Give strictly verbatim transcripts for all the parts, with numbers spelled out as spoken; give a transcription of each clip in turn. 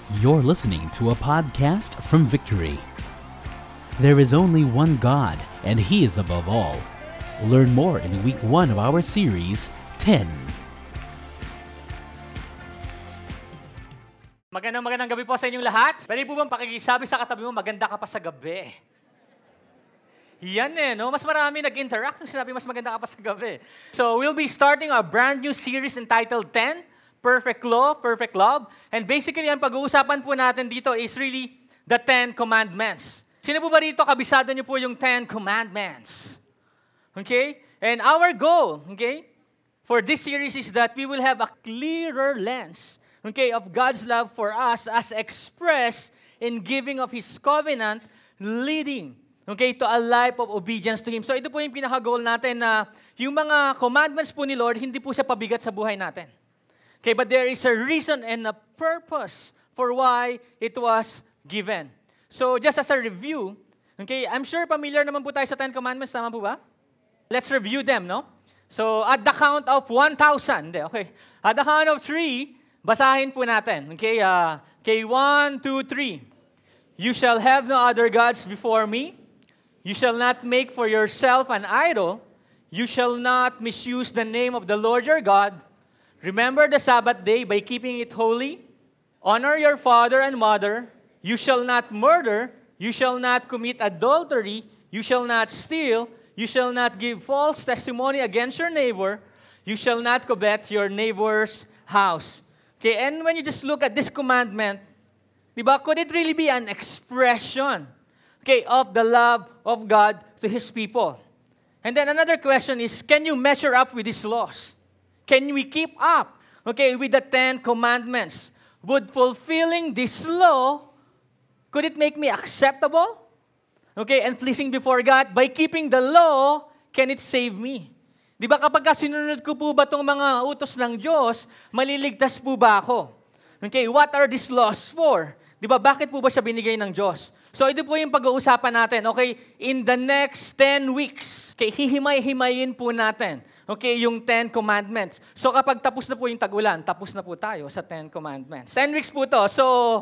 You're listening to a podcast from Victory. There is only one God, and He is above all. Learn more in week one of our series, ten. Magandang magandang gabi po sa inyong lahat. Pwede po bang pakikisabi sa katabi mo, maganda ka pa sa gabi? Yan eh, no? Mas marami nag-interact nung sinabi, mas maganda ka pa sa gabi. So, we'll be starting a brand new series entitled ten, Perfect Law, Perfect Love. And basically, ang pag-uusapan po natin dito is really the Ten Commandments. Sino po ba dito, kabisado niyo po yung Ten Commandments? Okay? And our goal, okay, for this series is that we will have a clearer lens, okay, of God's love for us as expressed in giving of His covenant, leading, okay, to a life of obedience to Him. So ito po yung pinaka-goal natin na yung mga commandments po ni Lord, hindi po siya pabigat sa buhay natin. Okay, but there is a reason and a purpose for why it was given. So just as a review, okay, I'm sure familiar naman po tayo sa Ten Commandments, tama po ba? Let's review them, no? So at the count of one thousand, okay, at the count of three, basahin po natin. Okay, uh, okay, one, two, three. You shall have no other gods before me. You shall not make for yourself an idol. You shall not misuse the name of the Lord your God. Remember the Sabbath day by keeping it holy. Honor your father and mother. You shall not murder. You shall not commit adultery. You shall not steal. You shall not give false testimony against your neighbor. You shall not covet your neighbor's house. Okay, and when you just look at this commandment, diba, could it really be an expression, okay, of the love of God to His people? And then another question is, can you measure up with His laws? Can we keep up, okay, with the Ten Commandments? Would fulfilling this law, could it make me acceptable, okay, and pleasing before God? By keeping the law, can it save me? Di ba kapag sinunod ko po ba itong mga utos ng Diyos, maliligtas po ba ako? Okay, what are these laws for? Di ba, bakit po ba siya binigay ng Diyos? So ito po yung pag-uusapan natin, okay, in the next ten weeks, okay, hihimay-himayin po natin, okay, yung Ten Commandments. So kapag tapos na po yung tag-ulan, tapos na po tayo sa Ten Commandments. Ten weeks po to, so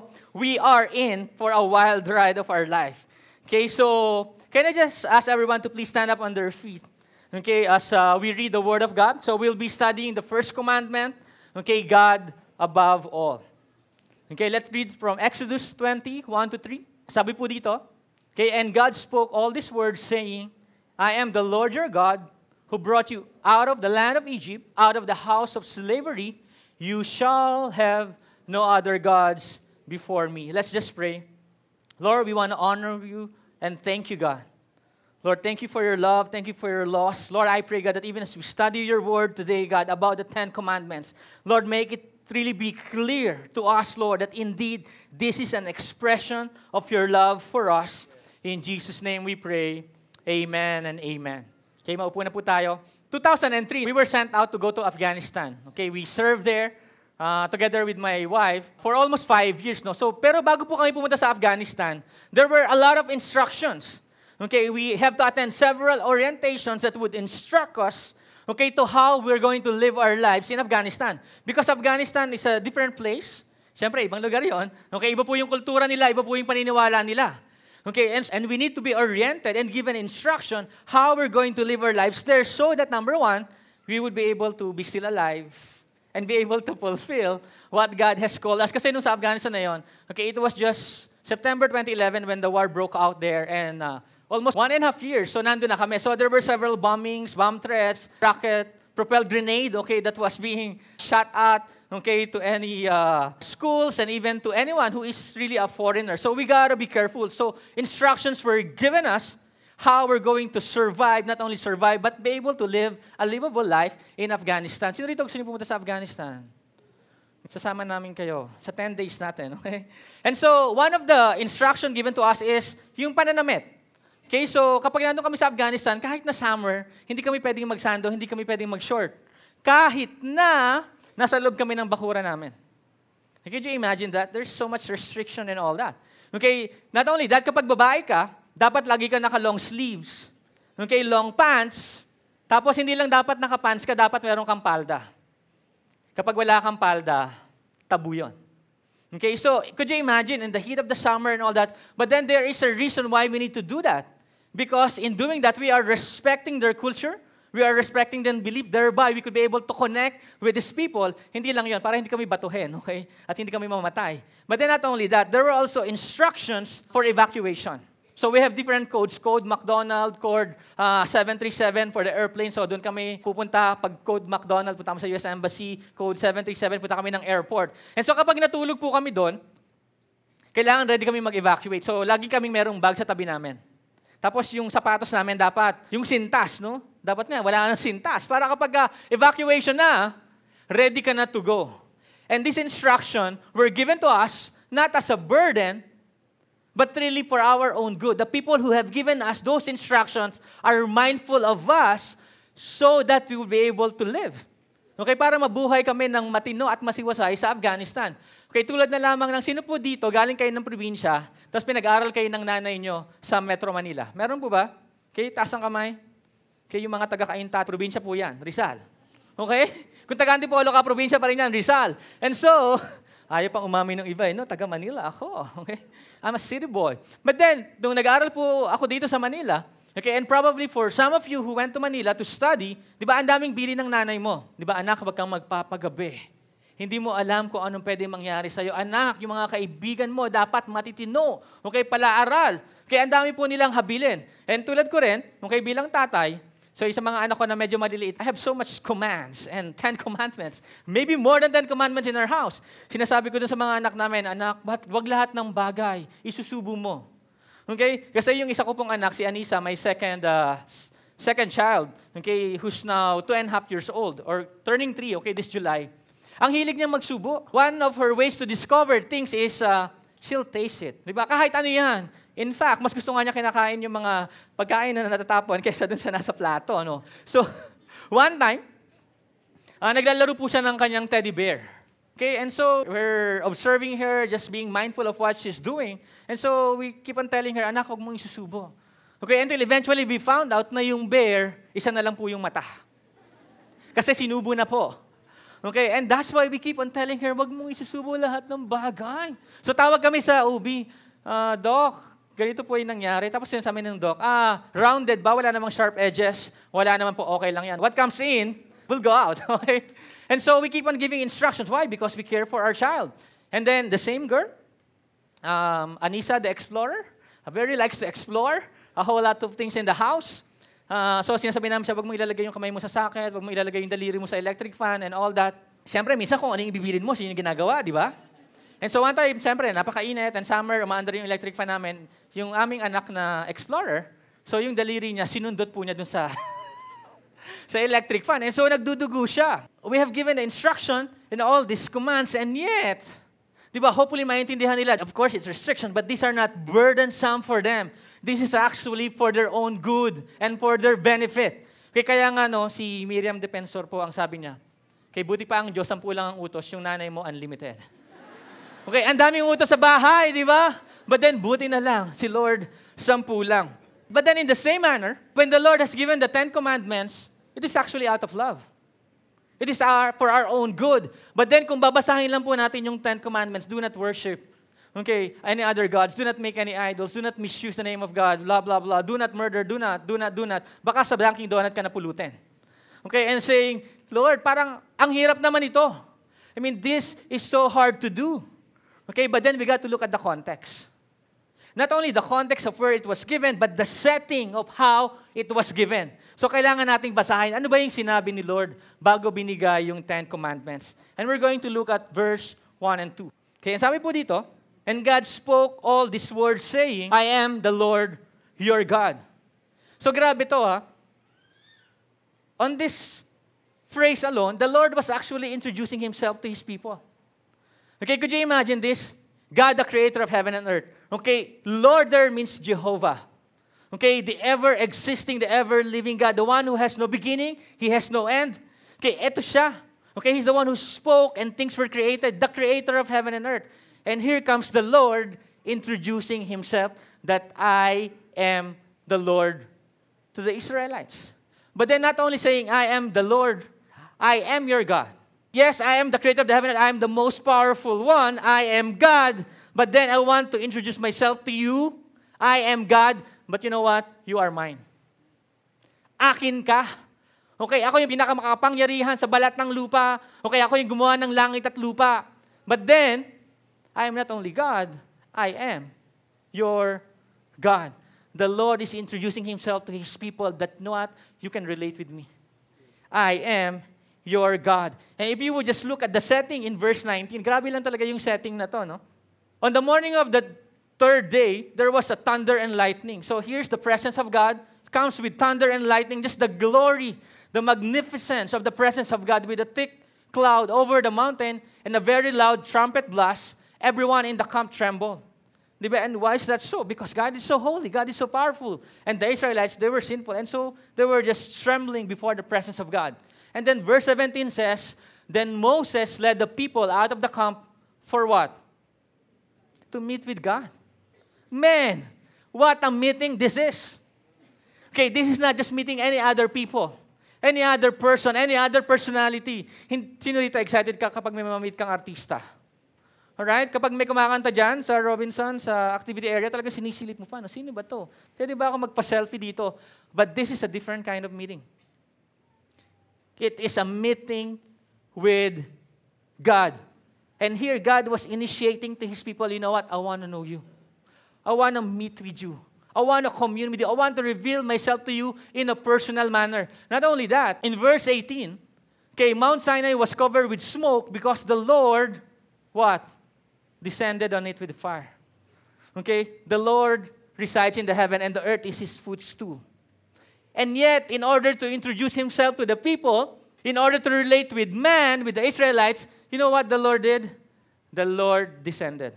we are in for a wild ride of our life. Okay, so can I just ask everyone to please stand up on their feet? Okay, as uh, we read the Word of God. So we'll be studying the first commandment, okay, God above all. Okay, let's read from Exodus twenty, one to three. Sabi po dito, okay, and God spoke all these words saying, I am the Lord your God who brought you out of the land of Egypt, out of the house of slavery. You shall have no other gods before me. Let's just pray. Lord, we want to honor you and thank you, God. Lord, thank you for your love. Thank you for your loss. Lord, I pray, God, that even as we study your word today, God, about the Ten Commandments, Lord, make it really be clear to us, Lord, that indeed this is an expression of your love for us. In Jesus' name we pray. Amen and amen. Okay, maupo na po tayo. two thousand three, we were sent out to go to Afghanistan. Okay, we served there uh, together with my wife for almost five years. No? So, pero bago po kami pumunta sa Afghanistan, there were a lot of instructions. Okay, we have to attend several orientations that would instruct us, okay, to how we're going to live our lives in Afghanistan. Because Afghanistan is a different place. Siyempre, ibang lugar yon. Okay, iba po yung kultura nila, iba po yung paniniwala nila. Okay, and, and we need to be oriented and given instruction how we're going to live our lives there so that, number one, we would be able to be still alive and be able to fulfill what God has called us. Kasi nung sa Afghanistan na yon, okay, it was just September twenty eleven when the war broke out there and uh, almost one and a half years, so nandun na kami. So there were several bombings, bomb threats, rocket-propelled grenade, okay, that was being shot at, okay, to any uh, schools and even to anyone who is really a foreigner. So we gotta be careful. So instructions were given us how we're going to survive, not only survive, but be able to live a livable life in Afghanistan. Sino rito gusto niyo pumunta sa Afghanistan? Sasama namin kayo sa ten days natin, okay? And so one of the instruction given to us is yung pananamit. Okay, so kapag nandun kami sa Afghanistan, kahit na summer, hindi kami pwedeng magsando, hindi kami pwedeng mag-short. Kahit na nasa loob kami ng bakura namin. Okay, could you imagine that? There's so much restriction and all that. Okay, not only that, kapag babae ka, dapat lagi ka naka-long sleeves. Okay, long pants. Tapos hindi lang dapat naka-pants ka, dapat meron kang palda. Kapag wala kang palda, tabu yun. Okay, so could you imagine in the heat of the summer and all that? But then there is a reason why we need to do that. Because in doing that, we are respecting their culture. We are respecting their belief. Thereby, we could be able to connect with these people. Hindi lang yun, para hindi kami batuhin, okay? At hindi kami mamatay. But then not only that, there were also instructions for evacuation. So we have different codes. Code McDonald, code uh, seven three seven for the airplane. So doon kami pupunta. Pag code McDonald, punta kami sa U S Embassy. Code seven three seven, punta kami ng airport. And so kapag natulog po kami doon, kailangan ready kami mag-evacuate. So lagi kaming merong bag sa tabi namin. Tapos yung sapatos namin dapat, yung sintas, no? Dapat nga, wala nang sintas. Para kapag uh, evacuation na, ready ka na to go. And this instruction were given to us not as a burden, but really for our own good. The people who have given us those instructions are mindful of us so that we will be able to live. Okay, para mabuhay kami ng matino at masiwasay sa Afghanistan. Okay, tulad na lamang ng sino po dito, galing kayo ng probinsya, tapos pinag-aral kayo ng nanay nyo sa Metro Manila. Meron po ba? Okay, taas ang kamay. Okay, yung mga taga-Cainta, probinsya po yan, Rizal. Okay? Kung taga-Antipolo ka, probinsya pa rin yan, Rizal. And so, ayaw pang umami ng iba, eh, no? Taga Manila ako. Okay? I'm a city boy. But then, nung nag-aaral po ako dito sa Manila, okay, and probably for some of you who went to Manila to study, di ba, ang daming bili ng nanay mo. Di ba, anak, wag kang magpapagabi. Hindi mo alam kung anong pwede mangyari sa'yo. Anak, yung mga kaibigan mo, dapat matitino. Okay, palaaral. Kaya ang dami po nilang habilin. And tulad ko rin, okay, bilang tatay, so isa mga anak ko na medyo maliliit, I have so much commands and Ten Commandments. Maybe more than Ten Commandments in our house. Sinasabi ko dun sa mga anak namin, anak, wag lahat ng bagay, isusubo mo. Okay? Kasi yung isa ko pong anak, si Anissa, my second uh, second child, okay, who's now two and a half years old, or turning three, okay, this July. Ang hilig niya magsubo. One of her ways to discover things is uh, she'll taste it. Di ba? Kahit ano yan. In fact, mas gusto nga niya kinakain yung mga pagkain na natatapon kaysa dun sa nasa plato. Ano? So, one time, uh, naglalaro po siya ng kanyang teddy bear. Okay, and so we're observing her, just being mindful of what she's doing. And so we keep on telling her, anak, huwag mong isusubo. Okay, until eventually we found out na yung bear, isa na lang po yung mata. Kasi sinubo na po. Okay, and that's why we keep on telling her, huwag mong isusubo lahat ng bagay. So tawag kami sa O B, uh, Doc, ganito po yung nangyari. Tapos yun sa amin ng Doc, ah, rounded ba? Wala namang sharp edges. Wala naman po, okay lang yan. What comes in will go out. Okay? And so we keep on giving instructions. Why? Because we care for our child. And then the same girl, um, Anissa the explorer, very likes to explore a whole lot of things in the house. Uh, so sinasabi namin siya, wag mo ilalagay yung kamay mo sa socket, wag mo ilalagay yung daliri mo sa electric fan and all that. Siyempre, minsan kung ano yung ibibilin mo, siya yung ginagawa, di ba? And so one time, siyempre, napakainit and summer, umaandar yung electric fan namin, yung aming anak na explorer, so yung daliri niya, sinundot po niya dun sa sa electric fan. And so nagdudugo siya. We have given the instruction in all these commands, and yet, di ba, hopefully maintindihan nila, of course, it's restriction, but these are not burdensome for them. This is actually for their own good and for their benefit. Kaya, kaya nga, no, si Miriam Defensor po ang sabi niya, kay buti pa ang Diyos, sampu lang ang utos, yung nanay mo, unlimited. Okay, ang daming utos sa bahay, di ba? But then, buti na lang, si Lord, sampu lang. But then in the same manner, when the Lord has given the Ten Commandments, it is actually out of love. It is our, for our own good. But then kung babasahin lang po natin yung Ten Commandments, do not worship, okay, any other gods, do not make any idols, do not misuse the name of God, blah, blah, blah, do not murder, do not, do not, do not. Baka sa Dunkin' Donut ka na pulutin. Okay, and saying, Lord, parang ang hirap naman ito. I mean, this is so hard to do. Okay, but then we got to look at the context. Not only the context of where it was given, but the setting of how it was given. So kailangan nating basahin, ano ba yung sinabi ni Lord bago binigay yung Ten Commandments? And we're going to look at verse one and two. Okay, and sabi po dito, and God spoke all these words saying, I am the Lord your God. So grabe to ha. On this phrase alone, the Lord was actually introducing Himself to His people. Okay, could you imagine this? God, the creator of heaven and earth. Okay, Lord there means Jehovah. Okay, the ever-existing, the ever-living God, the one who has no beginning, He has no end. Okay, eto siya. Okay, He's the one who spoke and things were created, the creator of heaven and earth. And here comes the Lord introducing Himself that I am the Lord to the Israelites. But then not only saying, I am the Lord, I am your God. yes, I am the creator of the heaven and I am the most powerful one. I am God. But then I want to introduce myself to you. I am God. But you know what? You are mine. Akin ka. Okay, ako yung pinakamakapangyarihan sa balat ng lupa. Okay, ako yung gumawa ng langit at lupa. But then, I am not only God, I am your God. The Lord is introducing Himself to His people that, know what? You can relate with me. I am your God. And if you would just look at the setting in verse nineteen, grabe lang talaga yung setting na to, no? On the morning of the third day, there was a thunder and lightning. So here's the presence of God. It comes with thunder and lightning, just the glory, the magnificence of the presence of God with a thick cloud over the mountain and a very loud trumpet blast. Everyone in the camp trembled. Diba? And why is that so? Because God is so holy. God is so powerful. And the Israelites, they were sinful. And so they were just trembling before the presence of God. And then verse seventeen says, then Moses led the people out of the camp for what? To meet with God. Man, what a meeting this is. Okay, this is not just meeting any other people. Any other person, any other personality. Sino dito excited ka kapag may mamamit kang artista? Alright? Kapag may kumakanta dyan sa Robinson, sa activity area, talaga sinisilip mo pa. No? Sino ba to? Pwede ba ako magpa-selfie dito? But this is a different kind of meeting. It is a meeting with God. And here, God was initiating to His people, you know what? I want to know you. I want to meet with you. I want to commune with you. I want to reveal myself to you in a personal manner. Not only that, in verse eighteen, okay, Mount Sinai was covered with smoke because the Lord, what? Descended on it with fire. Okay? The Lord resides in the heaven and the earth is His footstool. And yet, in order to introduce Himself to the people, in order to relate with man, with the Israelites, you know what the Lord did? The Lord descended.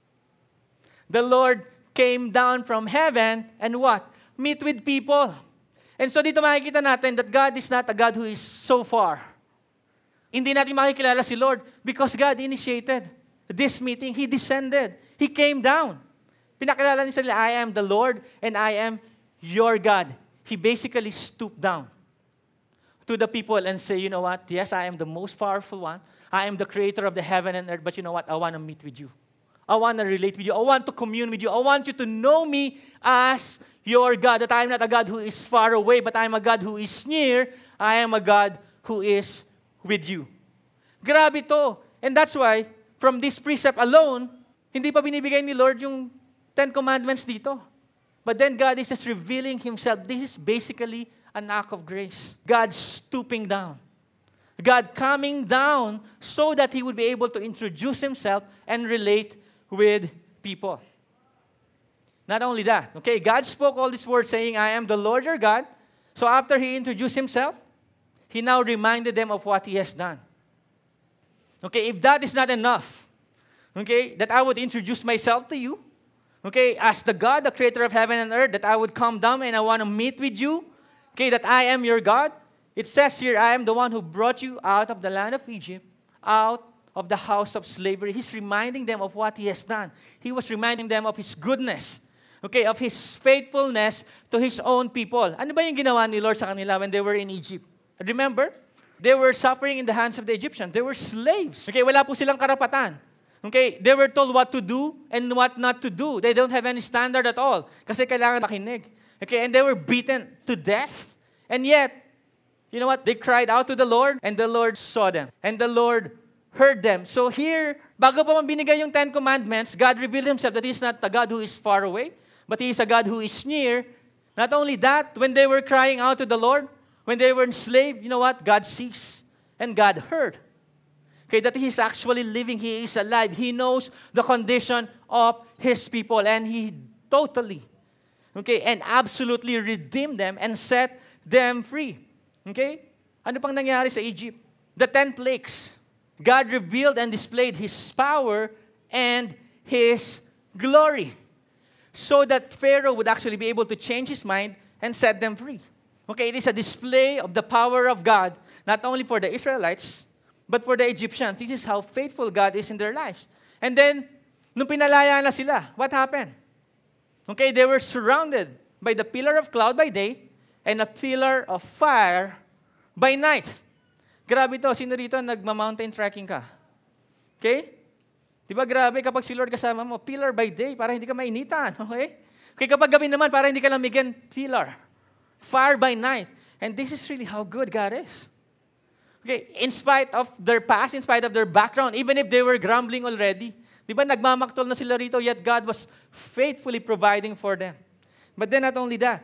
The Lord came down from heaven and what? Meet with people. And so dito makikita natin that God is not a God who is so far. Hindi natin makikilala si Lord because God initiated this meeting. He descended. He came down. Pinakilala niya sila, I am the Lord and I am your God. He basically stooped down to the people and say, you know what? Yes, I am the most powerful one. I am the creator of the heaven and earth, but you know what? I want to meet with you. I want to relate with you. I want to commune with you. I want you to know me as your God, that I am not a God who is far away, but I am a God who is near. I am a God who is with you. Grabe to. And that's why, from this precept alone, hindi pa binibigay ni Lord yung Ten Commandments dito. But then God is just revealing Himself. This is basically an act of grace. God stooping down. God coming down so that He would be able to introduce Himself and relate with people. Not only that, okay, God spoke all these words saying, I am the Lord your God. So after He introduced Himself, He now reminded them of what He has done. Okay, if that is not enough, okay, that I would introduce myself to you, okay, as the God, the creator of heaven and earth, that I would come down and I want to meet with you, okay, that I am your God. It says here, I am the one who brought you out of the land of Egypt, out of the house of slavery. He's reminding them of what He has done. He was reminding them of His goodness, okay, of His faithfulness to His own people. Ano ba yung ginawa ni Lord sa kanila when they were in Egypt? Remember? They were suffering in the hands of the Egyptians. They were slaves. Okay, wala po silang karapatan. Okay, they were told what to do and what not to do. They don't have any standard at all. Kasi kailangan makinig. Okay, and they were beaten to death. And yet, you know what? They cried out to the Lord and the Lord saw them. And the Lord heard them. So here, bago pa man binigay yung Ten Commandments, God revealed Himself that He is not a God who is far away, but He is a God who is near. Not only that, when they were crying out to the Lord, when they were enslaved, you know what? God sees and God heard. Okay, that He is actually living, He is alive. He knows the condition of His people and He totally, okay, and absolutely redeemed them and set them free. Okay? Ano pang nangyari sa Egypt? The ten plagues. God revealed and displayed His power and His glory so that Pharaoh would actually be able to change his mind and set them free. Okay, it is a display of the power of God, not only for the Israelites, but for the Egyptians. This is how faithful God is in their lives. And then, nung pinalaya na sila, what happened? Okay, they were surrounded by the pillar of cloud by day and a pillar of fire by night. Grabe to, sino rito nagma-mountain trekking ka? Okay? Di ba grabe kapag si Lord kasama mo, pillar by day para hindi ka mainitan, okay? Okay, kapag gabi naman para hindi ka lamigin, pillar. Fire by night. And this is really how good God is. Okay, in spite of their past, in spite of their background, even if they were grumbling already, di ba nagmamaktol na sila rito, yet God was faithfully providing for them. But then not only that,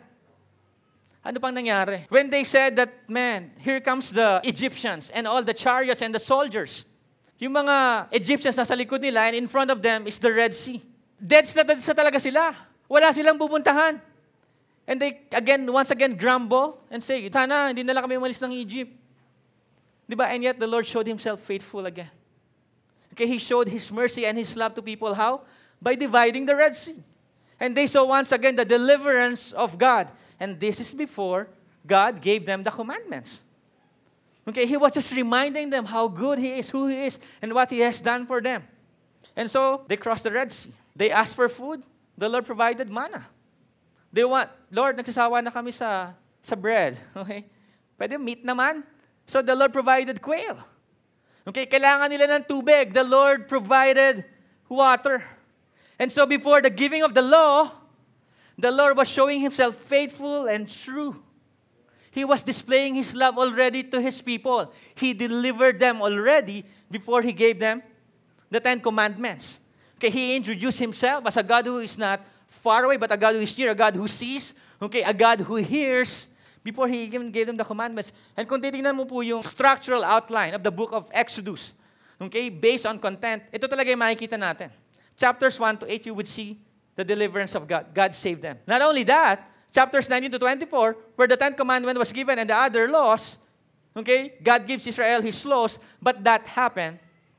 ano pang nangyari? When they said that, man, here comes the Egyptians and all the chariots and the soldiers. Yung mga Egyptians nasa likod nila and in front of them is the Red Sea. Deads na deads na talaga sila. Wala silang pupuntahan. And they, again, once again, grumble and say, sana hindi nila kami umalis ng Egypt. Diba? And yet the Lord showed Himself faithful again. Okay, He showed His mercy and His love to people. How? By dividing the Red Sea. And they saw once again the deliverance of God. And this is before God gave them the commandments. Okay, He was just reminding them how good He is, who He is, and what He has done for them. And so, they crossed the Red Sea. They asked for food. The Lord provided manna. They want, Lord, nagsasawa na kami sa, sa bread. Okay? Pwede meat naman. So, the Lord provided quail. Okay, kailangan nila ng tubig. The Lord provided water. And so, before the giving of the law, the Lord was showing Himself faithful and true. He was displaying His love already to His people. He delivered them already before He gave them the Ten Commandments. Okay, He introduced Himself as a God who is not far away, but a God who is near, a God who sees, okay, a God who hears, before He even gave them the commandments. And kung titignan mo po yung structural outline of the book of Exodus, okay, based on content, ito talaga yung makikita natin. Chapters one to eight, you would see the deliverance of God. God saved them. Not only that, chapters nineteen to twenty-four, where the Ten Commandments was given and the other laws, okay, God gives Israel His laws, but that happened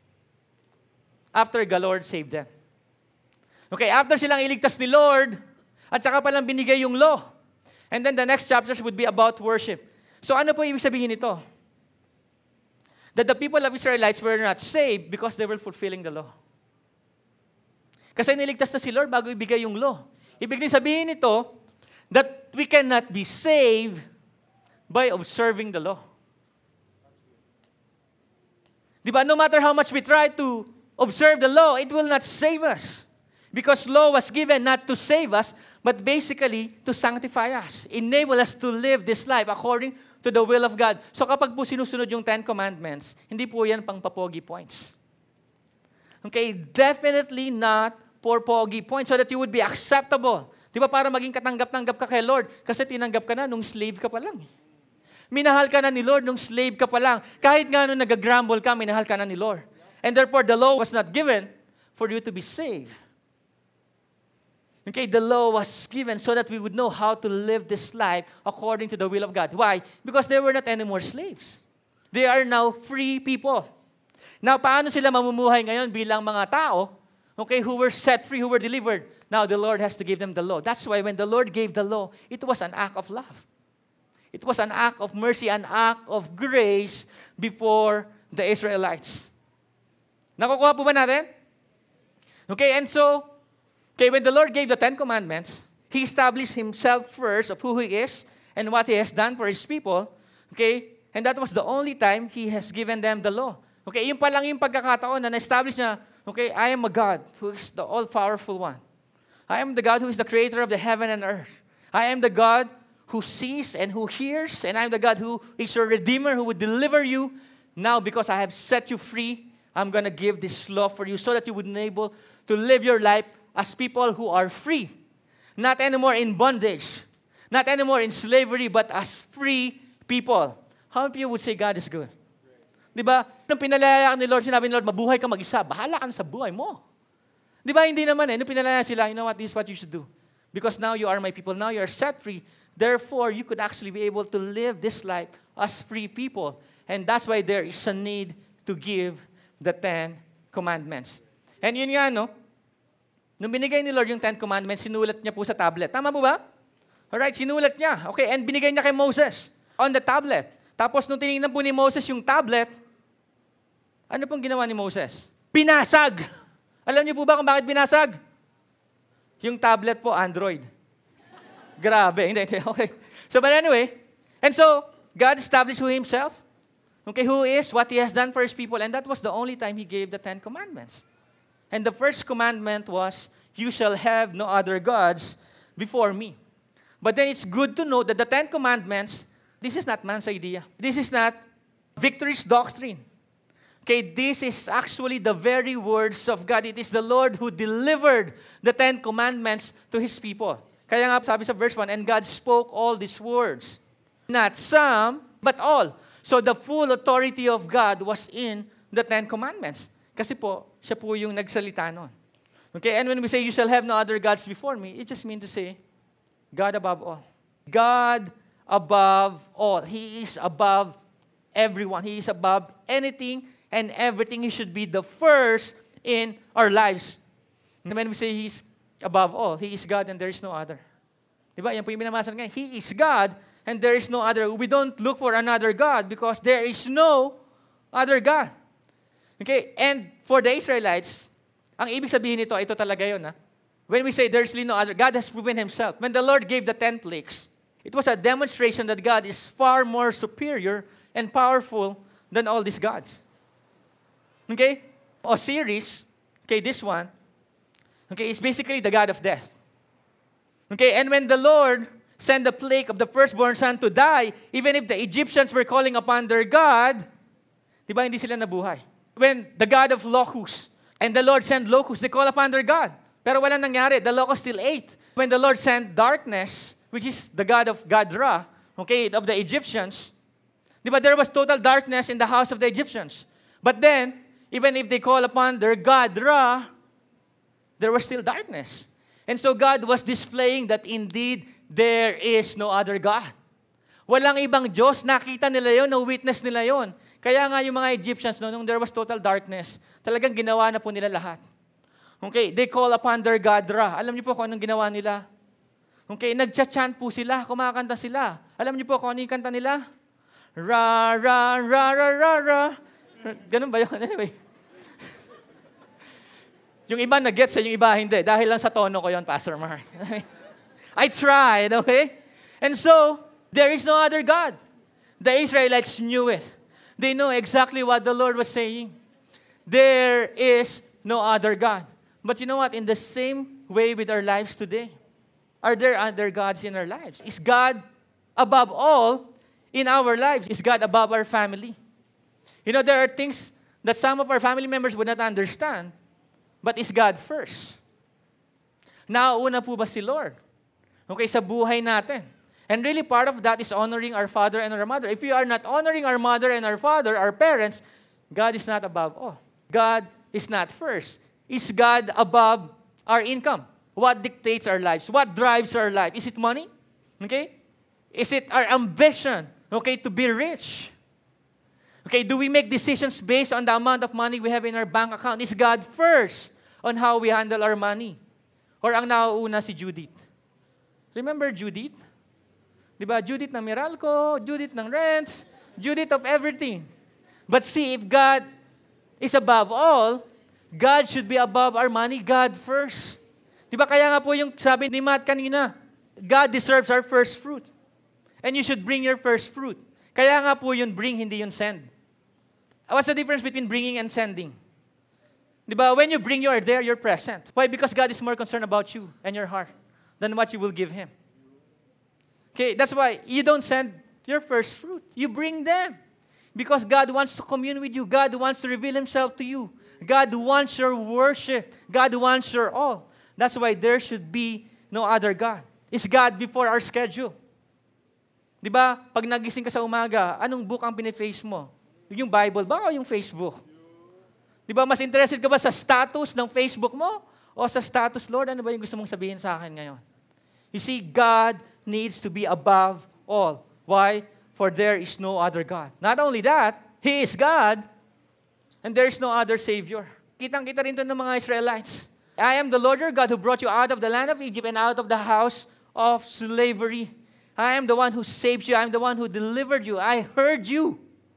after the Lord saved them. Okay, after silang iligtas ni Lord, at saka palang binigay yung law. And then the next chapters would be about worship. So ano po ibig sabihin nito? That the people of Israelites were not saved because they were fulfilling the law. Kasi niligtas na si Lord bago ibigay yung law. Ibig sabihin nito, that we cannot be saved by observing the law. Diba? No matter how much we try to observe the law, it will not save us. Because law was given not to save us, but basically to sanctify us. Enable us to live this life according to the will of God. So kapag po sinusunod yung Ten Commandments, hindi po yan pang papogi points. Okay, definitely not for pogi points so that you would be acceptable. Di ba para maging katanggap-tanggap ka kay Lord? Kasi tinanggap ka na nung slave ka pa lang. Minahal ka na ni Lord nung slave ka pa lang. Kahit nga nung nag-grumble ka, minahal ka na ni Lord. And therefore, the law was not given for you to be saved. Okay, the law was given so that we would know how to live this life according to the will of God. Why? Because they were not anymore slaves. They are now free people. Now, paano sila mamumuhay ngayon bilang mga tao, okay, who were set free, who were delivered? Now, the Lord has to give them the law. That's why when the Lord gave the law, it was an act of love. It was an act of mercy, an act of grace before the Israelites. Nakukuha po ba natin? Okay, and so, okay, when the Lord gave the Ten Commandments, He established Himself first of who He is and what He has done for His people. Okay, and that was the only time He has given them the law. Okay, yun pa lang yung pagkakataon na na-establish niya, okay, I am a God who is the all-powerful one. I am the God who is the creator of the heaven and earth. I am the God who sees and who hears, and I am the God who is your Redeemer, who would deliver you. Now, because I have set you free, I'm going to give this law for you so that you would be able to live your life as people who are free. Not anymore in bondage. Not anymore in slavery, but as free people. How many of you would say God is good? Diba? Nung pinalaya ni Lord, sinabi ni Lord, mabuhay ka mag-isa. Bahala ka na sa buhay mo. Diba? Hindi naman eh. Nung pinalaya sila, you know what? This is what you should do. Because now you are my people. Now you are set free. Therefore, you could actually be able to live this life as free people. And that's why there is a need to give the Ten Commandments. And yun nga, no? Nung binigay ni Lord yung Ten Commandments, sinulat niya po sa tablet. Tama po ba? Alright, sinulat niya. Okay, and binigay niya kay Moses on the tablet. Tapos nung tinignan po ni Moses yung tablet, ano pong ginawa ni Moses? Pinasag! Alam niyo po ba kung bakit binasag? Yung tablet po, Android. Grabe. Hindi, hindi. Okay. So, but anyway, and so, God established who Himself. Okay, who is, what He has done for His people. And that was the only time He gave the Ten Commandments. And the first commandment was, you shall have no other gods before me. But then it's good to note that the Ten Commandments, this is not man's idea. This is not Victory's doctrine. Okay, this is actually the very words of God. It is the Lord who delivered the Ten Commandments to His people. Kaya nga sabi sa verse one, and God spoke all these words. Not some, but all. So the full authority of God was in the Ten Commandments. Kasi po, siya po yung nagsalita nun. Okay, and when we say, you shall have no other gods before me, it just means to say, God above all. God above all. He is above everyone. He is above anything and everything. He should be the first in our lives. And when we say He's above all, He is God and there is no other. Diba? Yan po yung binamasan ngayon. He is God and there is no other. We don't look for another God because there is no other God. Okay? And for the Israelites, ang ibig sabihin nito, ito talaga yun. Ha? When we say there's no other, God has proven Himself. When the Lord gave the ten plagues, it was a demonstration that God is far more superior and powerful than all these gods. Okay? Osiris, okay, this one, okay, is basically the god of death. Okay, and when the Lord sent the plague of the firstborn son to die, even if the Egyptians were calling upon their God, di ba hindi sila nabuhay? When the god of locusts, and the Lord sent locusts, they call upon their God. Pero walang nangyari. The locusts still ate. When the Lord sent darkness, which is the god of God Ra, okay, of the Egyptians, di ba, there was total darkness in the house of the Egyptians. But then, even if they call upon their God Ra, there was still darkness. And so God was displaying that indeed there is no other God. Walang ibang Diyos. Nakita nila yon, na-witness nila yon. Kaya nga yung mga Egyptians, no, nung there was total darkness, talagang ginawa na po nila lahat. Okay, they call upon their God Ra. Alam niyo po kung anong ginawa nila? Okay, nagcha-chant po sila, kumakanta sila. Alam niyo po kung ano yung kanta nila? Ra, ra, ra, ra, ra, ra. Ganun ba yun? Anyway. Yung iba nag-gets, yung iba hindi. Dahil lang sa tono ko yon, Pastor Mark. I tried, okay? And so, there is no other God. The Israelites knew it. They know exactly what the Lord was saying. There is no other God. But you know what? In the same way with our lives today, are there other gods in our lives? Is God above all in our lives? Is God above our family? You know, there are things that some of our family members would not understand, but is God first? Nauna po ba si Lord? Okay, sa buhay natin. And really part of that is honoring our father and our mother. If we are not honoring our mother and our father, our parents, God is not above all. God is not first. Is God above our income? What dictates our lives? What drives our life? Is it money? Okay? Is it our ambition? Okay, to be rich? Okay, do we make decisions based on the amount of money we have in our bank account? Is God first on how we handle our money? Or ang nauuna si Judith? Remember Judith? Diba? Judith ng Meralco, Judith ng rents, Judith of everything. But see, if God is above all, God should be above our money, God first. Diba? Kaya nga po yung sabi ni Matt kanina, God deserves our first fruit. And you should bring your first fruit. Kaya nga po yun bring, hindi yun send. What's the difference between bringing and sending? Diba? When you bring, you are there, you're present. Why? Because God is more concerned about you and your heart than what you will give Him. Okay, that's why you don't send your first fruit. You bring them. Because God wants to commune with you. God wants to reveal Himself to you. God wants your worship. God wants your all. That's why there should be no other God. Is God before our schedule? Di ba? Pag nagising ka sa umaga, anong book ang piniface mo? Yung Bible ba o yung Facebook? Di ba? Mas interested ka ba sa status ng Facebook mo? O sa status, Lord, ano ba yung gusto mong sabihin sa akin ngayon? You see, God needs to be above all. Why? For there is no other God. Not only that, He is God, and there is no other Savior. Kitang-kita rin ito ng mga Israelites. I am the Lord your God who brought you out of the land of Egypt and out of the house of slavery. I am the one who saved you. I am the one who delivered you. I heard you.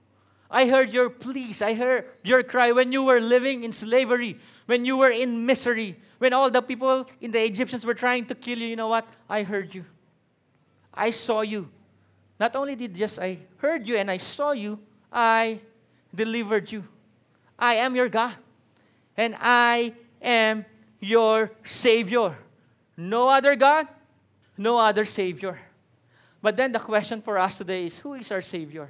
I heard your pleas. I heard your cry when you were living in slavery, when you were in misery, when all the people in the Egyptians were trying to kill you. You know what? I heard you. I saw you. Not only did just I heard you and I saw you, I delivered you. I am your God. And I am your Savior. No other God, no other Savior. But then the question for us today is, who is our Savior?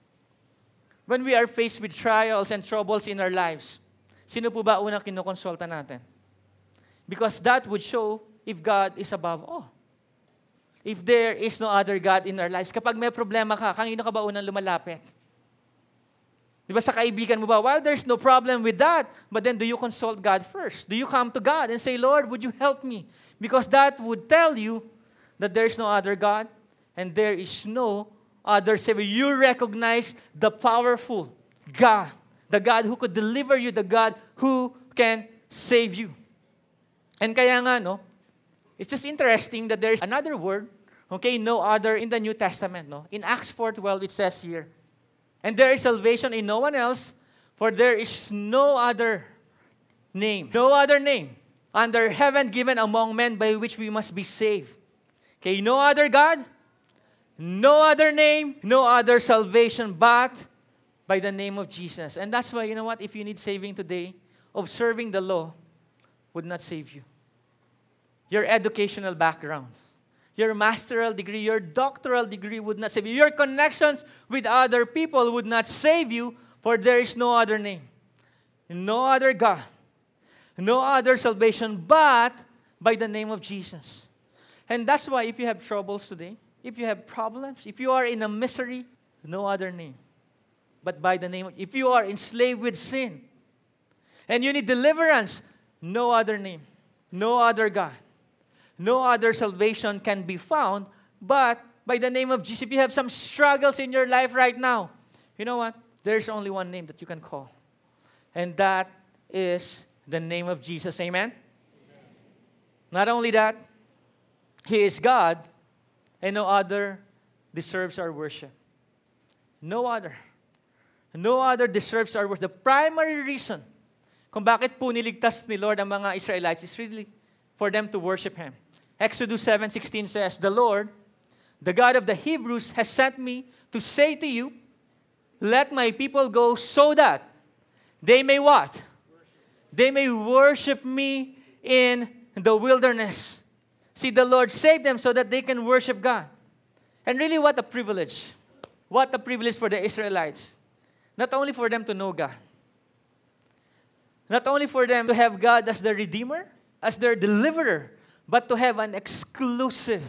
When we are faced with trials and troubles in our lives, sino po ba unang kinukonsulta natin? Because that would show if God is above all. If there is no other God in our lives. Kapag may problema ka, kanino ka ba unang lumalapit? Di ba sa kaibigan mo ba, well, there's no problem with that. But then do you consult God first? Do you come to God and say, Lord, would you help me? Because that would tell you that there's no other God and there is no other Savior. You recognize the powerful God, the God who could deliver you, the God who can save you. And kaya nga, no, it's just interesting that there's another word, okay, no other in the New Testament. No? In Acts four twelve, it says here, and there is salvation in no one else, for there is no other name, no other name under heaven given among men by which we must be saved. Okay, no other God, no other name, no other salvation but by the name of Jesus. And that's why, you know what, if you need saving today, observing the law would not save you. Your educational background, your master's degree, your doctoral degree would not save you. Your connections with other people would not save you, for there is no other name, no other God, no other salvation but by the name of Jesus. And that's why if you have troubles today, if you have problems, if you are in a misery, no other name but by the name of, if you are enslaved with sin and you need deliverance, no other name, no other God, no other salvation can be found but by the name of Jesus. If you have some struggles in your life right now, you know what? There's only one name that you can call. And that is the name of Jesus. Amen? Amen. Not only that, He is God and no other deserves our worship. No other. No other deserves our worship. The primary reason kung bakit po niligtas ni Lord ang mga Israelites is really for them to worship Him. Exodus seven sixteen says, the Lord, the God of the Hebrews, has sent me to say to you, let my people go so that they may what? They may worship me in the wilderness. See, the Lord saved them so that they can worship God. And really, what a privilege. What a privilege for the Israelites. Not only for them to know God. Not only for them to have God as their Redeemer, as their Deliverer, but to have an exclusive,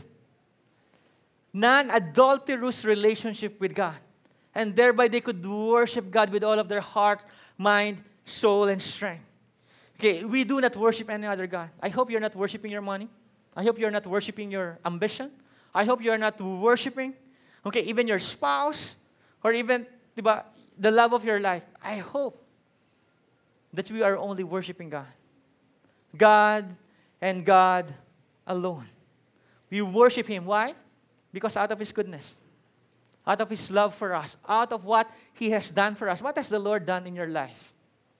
non-adulterous relationship with God. And thereby they could worship God with all of their heart, mind, soul, and strength. Okay, we do not worship any other God. I hope you're not worshiping your money. I hope you're not worshiping your ambition. I hope you're not worshiping, okay, even your spouse, or even, diba, the love of your life. I hope that we are only worshiping God. God and God alone. We worship Him. Why? Because out of His goodness, out of His love for us, out of what He has done for us. What has the Lord done in your life?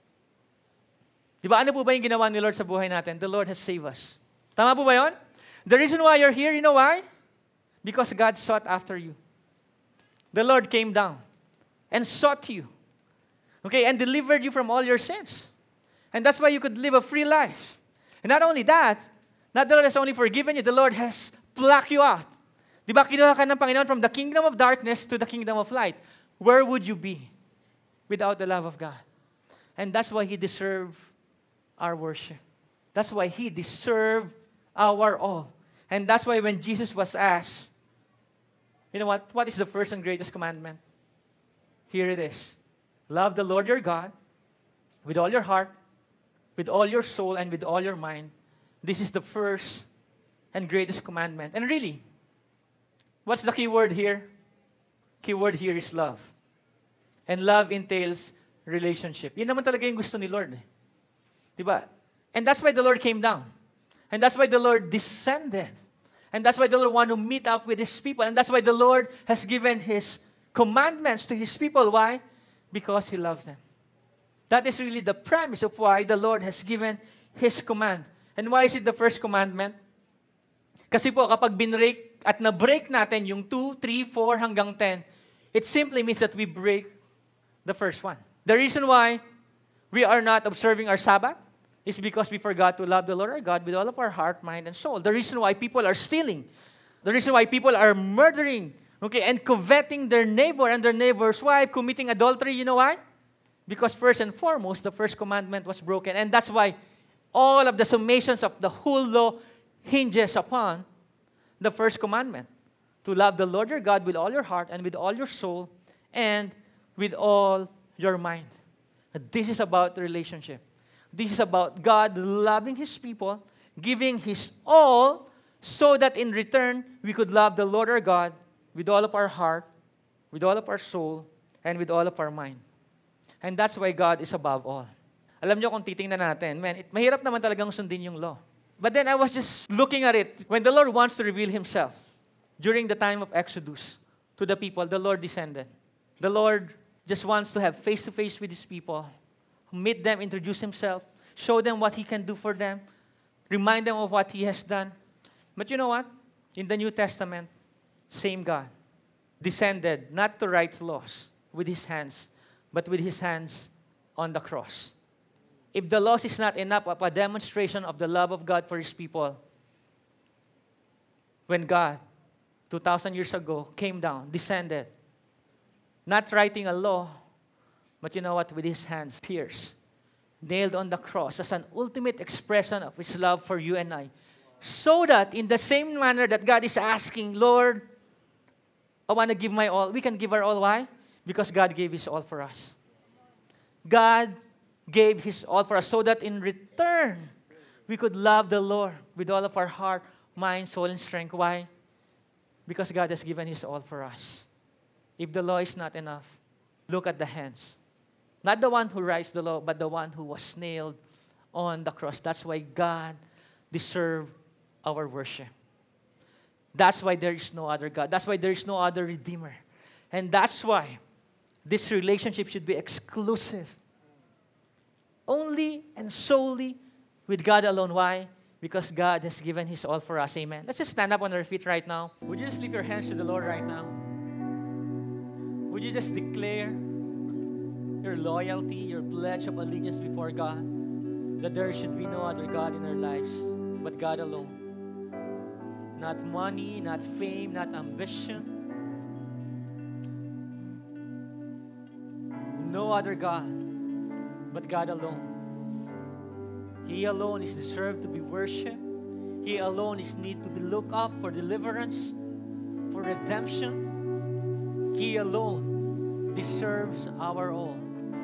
Diba, ano po ba yung ginawa ni Lord sa buhay natin? The Lord has saved us. Tama po ba yun? The reason why you're here, you know why? Because God sought after you. The Lord came down and sought you. Okay, and delivered you from all your sins. And that's why you could live a free life. And not only that, not the Lord has only forgiven you, the Lord has plucked you out. Di ba, kinuha ka ng Panginoon from the kingdom of darkness to the kingdom of light. Where would you be without the love of God? And that's why He deserved our worship. That's why He deserved our all. And that's why when Jesus was asked, you know what? What is the first and greatest commandment? Here it is. Love the Lord your God with all your heart, with all your soul, and with all your mind. This is the first and greatest commandment. And really, what's the key word here? Key word here is love. And love entails relationship. Yun naman talaga yung gusto ni Lord. Eh. Diba? And that's why the Lord came down. And that's why the Lord descended. And that's why the Lord wanted to meet up with His people. And that's why the Lord has given His commandments to His people. Why? Because He loves them. That is really the premise of why the Lord has given His command. And why is it the first commandment? Kasi po, kapag binreak at na-break natin yung two, three, four hanggang ten, it simply means that we break The first one. The reason why we are not observing our Sabbath is because we forgot to love the Lord our God with all of our heart, mind, and soul. The reason why people are stealing, the reason why people are murdering, okay, and coveting their neighbor and their neighbor's wife, committing adultery, you know why? Because first and foremost, the first commandment was broken. And that's why all of the summations of the whole law hinges upon the first commandment. To love the Lord your God with all your heart and with all your soul and with all your mind. This is about the relationship. This is about God loving His people, giving His all, so that in return, we could love the Lord our God with all of our heart, with all of our soul, and with all of our mind. And that's why God is above all. Alam nyo kung titingnan natin, man, it, mahirap naman talagang sundin yung law. But then I was just looking at it. When the Lord wants to reveal Himself, during the time of Exodus, to the people, the Lord descended. The Lord just wants to have face-to-face with His people, meet them, introduce Himself, show them what He can do for them, remind them of what He has done. But you know what? In the New Testament, same God descended not to write laws with His hands, but with His hands on the cross. If the laws is not enough of a demonstration of the love of God for His people, when God, two thousand years ago, came down, descended, not writing a law, but you know what? With His hands pierced, nailed on the cross as an ultimate expression of His love for you and I. So that in the same manner that God is asking, Lord, I want to give my all, we can give our all. Why? Because God gave His all for us. God gave His all for us so that in return, we could love the Lord with all of our heart, mind, soul, and strength. Why? Because God has given His all for us. If the law is not enough, look at the hands. Not the one who writes the law, but the one who was nailed on the cross. That's why God deserved our worship. That's why there is no other God. That's why there is no other Redeemer. And that's why this relationship should be exclusive. Only and solely with God alone. Why? Because God has given His all for us. Amen. Let's just stand up on our feet right now. Would you just lift your hands to the Lord right now? Would you just declare your loyalty, your pledge of allegiance before God, that there should be no other God in our lives but God alone? Not money, not fame, not ambition. No other God but God alone. He alone is deserved to be worshipped. He alone is need to be looked up for deliverance, for redemption. He alone deserves our all.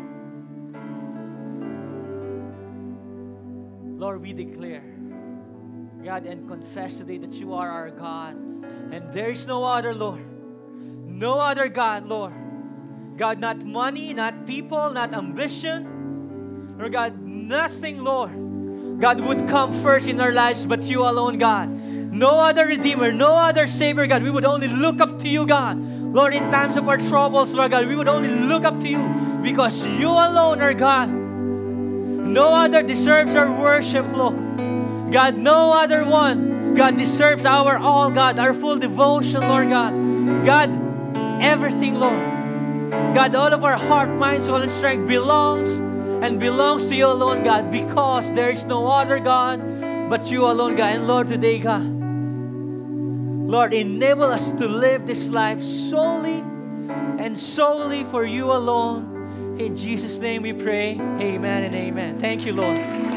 Lord, we declare, God, and confess today that You are our God. And there is no other, Lord. No other God, Lord. God, not money, not people, not ambition. Lord God, nothing, Lord, God, would come first in our lives but You alone, God. No other Redeemer, no other Savior, God. We would only look up to You, God. Lord, in times of our troubles, Lord God, we would only look up to You because You alone are God. No other deserves our worship, Lord. God, no other one, God, deserves our all, God, our full devotion, Lord God. God, everything, Lord. God, all of our heart, mind, soul, and strength belongs and belongs to You alone, God, because there is no other God but You alone, God. And Lord, today, God, Lord, enable us to live this life solely and solely for You alone. In Jesus' name we pray. Amen and amen. Thank You, Lord.